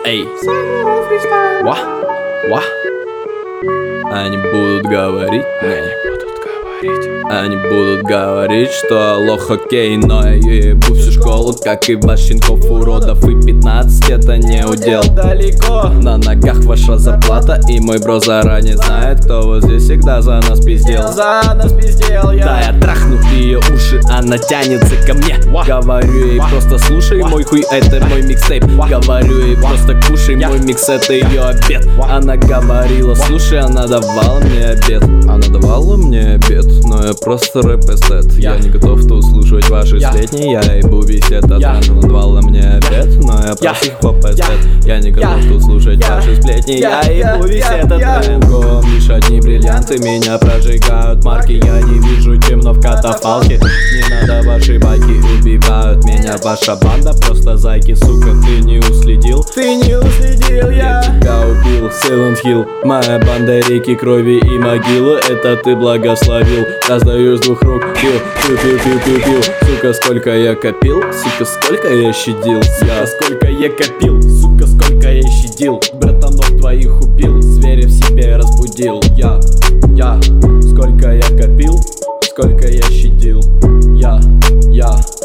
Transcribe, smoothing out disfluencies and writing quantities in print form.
Эй, ва, ва. Они будут говорить, они будут говорить, что лох окей, но я ебу всю школу, как и ваш щенков, уродов, и 15 это не удел. Далеко на ногах ваша зарплата, и мой бро заранее знает, кто вот здесь всегда за нас пиздел. Да, я трахну ее уши, она тянется ко мне. Говорю ей, просто слушай мой хуй, это мой микстейп. Говорю ей, просто кушай мой микс, это ее обед. Она говорила, слушай, она давала мне обед. Она давала мне обед, но я просто рэп-эстет. Я не готов тут слушать ваши сплетни. Я ебу весь этот тренд. Она давала мне обед, но я просто хип-хоп-эстет. Я не готов тут слушать ваши сплетни. Я ебу весь этот тренд. Помнишь, одни бриллианты меня прожигают марки. Я не вижу темно в катафалке. Не надо ваши байки, убивают меня ваша банда. Просто зайки, сука, ты не уследил. Я тебя убил, Silent Hill. Моя банда реки, крови и могилы. Это ты благословил. Раздаю с двух рук, пил. Сука, сколько я копил, сука, сколько я щадил. Сколько я копил, сука, сколько я щадил. Братанов твоих убил, зверя в себе разбудил. Я, сколько я копил, сколько я щадил. Я